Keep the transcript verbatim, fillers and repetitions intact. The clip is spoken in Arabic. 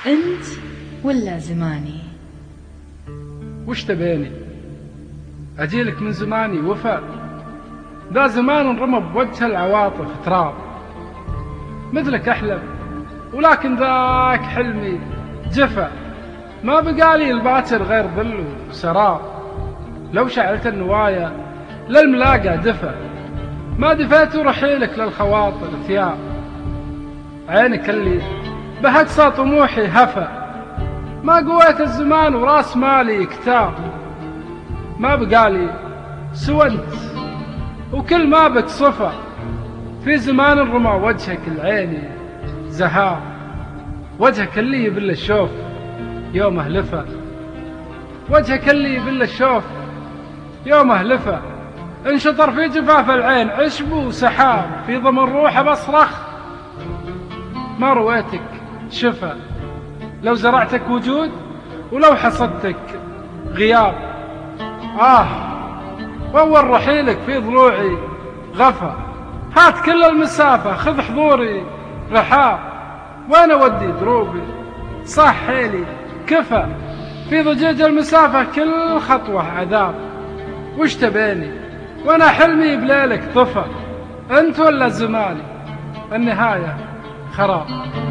أنت ولا زماني؟ وش تبيني؟ أجيلك من زماني وفاء، ذا زمان انرمى بوجه العواطف تراب، مثلك أحلم ولكن ذاك حلمي جفا، ما بقالي الباكر غير ظل وسراب. لو شعلت النوايا للملاقى دفا، ما دفيت رحيلك للخواطر ثياب. عينك اللي بهقصى طموحي هفا، ما قويت الزمان وراس مالي كتاب. ما بقالي سوى انت وكل ما بك صفا، في زمان رمى وجهك العيني زهار. وجهك اللي يبل الشوف يوم اهلفه، وجهك اللي يبل الشوف يوم اهلفه. انشطر في جفاف العين عشب وسحاب، في ضمن روحه بصرخ ما رويتك شفا. لو زرعتك وجود ولو حصدتك غياب، آه وأول رحيلك في ضلوعي غفا. هات كل المسافة خذ حضوري رحاب، وين أودي دروبي صح حيلي كفى. في ضجيج المسافة كل خطوة عذاب. وش تبيني وأنا حلمي بليلك طفى؟ أنت ولا زماني؟ النهاية خراب.